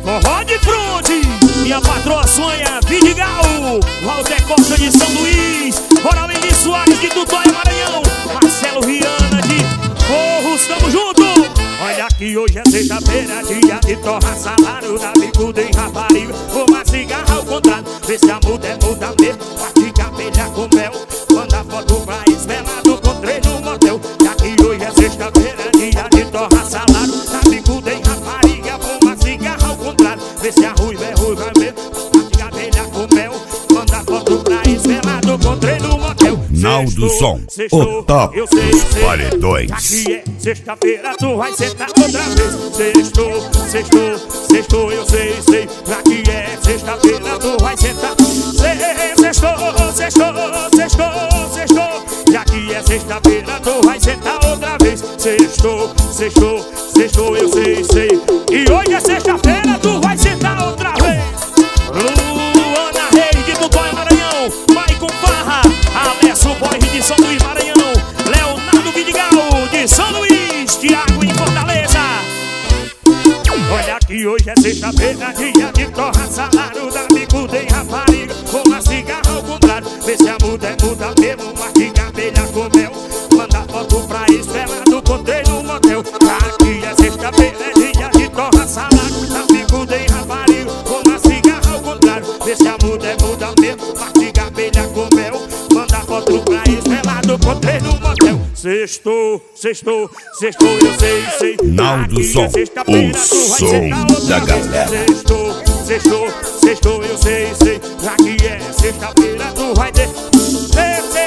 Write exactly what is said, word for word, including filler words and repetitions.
forró de fronte. Minha patroa sonha, Vidigal, Walter Costa de São Luís, Roraline Soares de Tutóia, Maranhão, Marcelo Riana de Morros, tamo junto. Olha que hoje é sexta-feira, dia de torrar salário, da bicuda em rapariga, uma cigarra ao contrário, vê se a muda é muda mesmo, pratica abelha com mel, manda foto pra esvelado, encontrei no motel. Já que hoje é sexta-feira, dia de torrar salário, da bicuda em rapariga, uma cigarra ao contrário, vê se a ruiva é ruiva mesmo, pratica abelha com mel, manda foto pra esvelado, encontrei no motel. Naldo Som, o top dos paredões. Aqui é sexta-feira, tu vai sentar outra vez. Sextou, sextou, sextou, eu sei, sei. Aqui é sexta-feira, tu vai sentar. Sextou, sextou, sextou, sextou. Já que é sexta-feira, tu vai sentar outra vez. Sextou, sextou, sextou, eu sei, sei. E hoje é sexta-feira, tu vai sentar outra vez. Luana Reis de Tutóia, Maranhão, Maicon Farra, Alessio Boy de São Luís, Maranhão, Leonardo Vidigal de São Luís, Thiago em Fortaleza. Olha que hoje é sexta-feira, dia de torrar salário, da bicuda em rapariga, com uma cigarra ao contrário, vê se a muda é muda mesmo, mastiga abelha com mel, manda foto pra esvelado, contei no motel. Aqui é sexta-feira, é dia de torrar salário, da bicuda em rapariga, com uma cigarra ao contrário, vê se a muda é muda mesmo, mastiga abelha com mel, manda foto pra esvelado, contei no motel. Sextou, sextou, sextou, eu sei, sei. Naldo Som, o som da galera. Sextou, sextou, sextou, eu sei, sei. Já que é sexta-feira, tu vai ter.